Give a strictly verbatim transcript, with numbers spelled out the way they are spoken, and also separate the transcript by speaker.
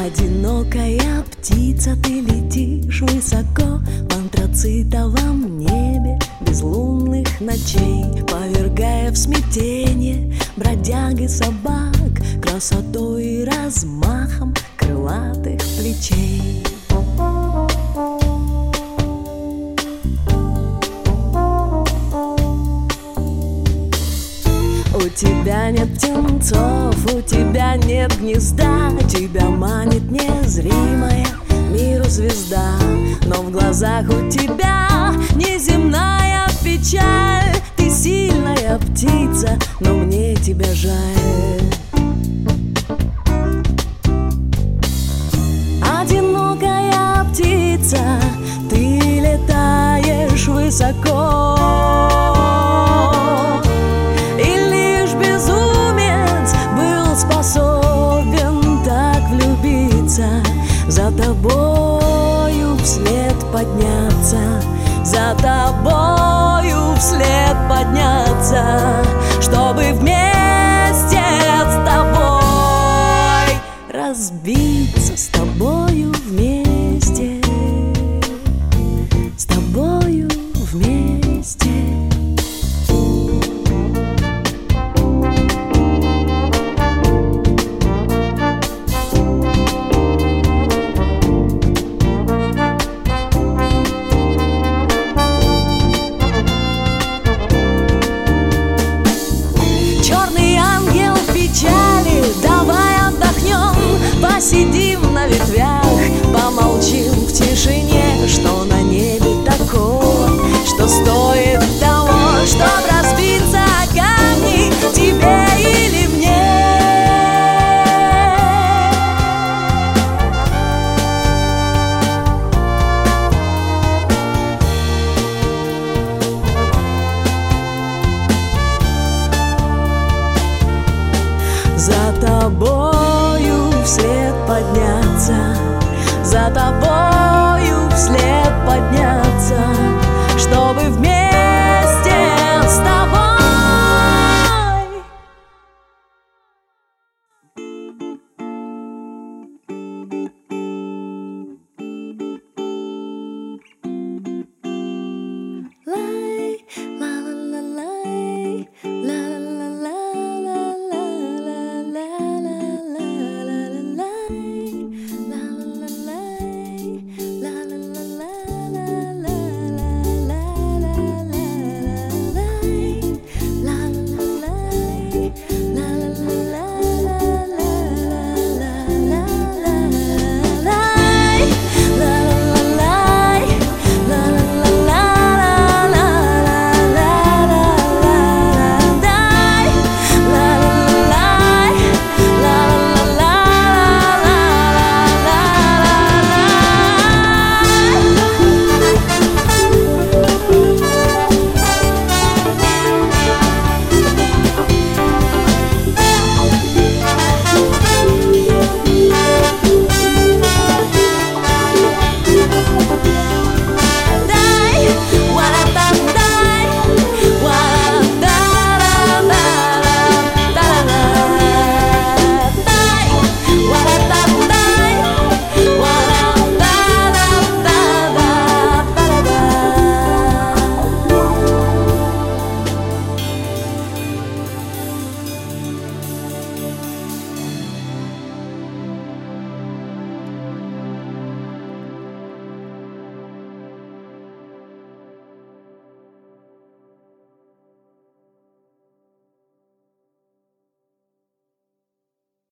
Speaker 1: Одинокая птица, ты летишь высоко в антрацитовом небе безлунных ночей, повергая в смятение бродяг и собак красотой и размахом крылатых плечей. У тебя нет птенцов, у тебя нет гнезда, тебя манит незримая миру звезда. Но в глазах у тебя неземная печаль. Ты сильная птица, но мне тебя жаль. Одинокая птица, ты летаешь высоко, способен так влюбиться, за тобою вслед подняться, за тобою вслед подняться, чтобы вместе с тобой разбиться, с тобою вместе, с тобою вместе. Посидим на ветвях, помолчим в тишине, что на небе такого, что стоит того, чтоб разбиться о камни тебе или мне. За тобою вслед подняться, за тобою вслед подняться.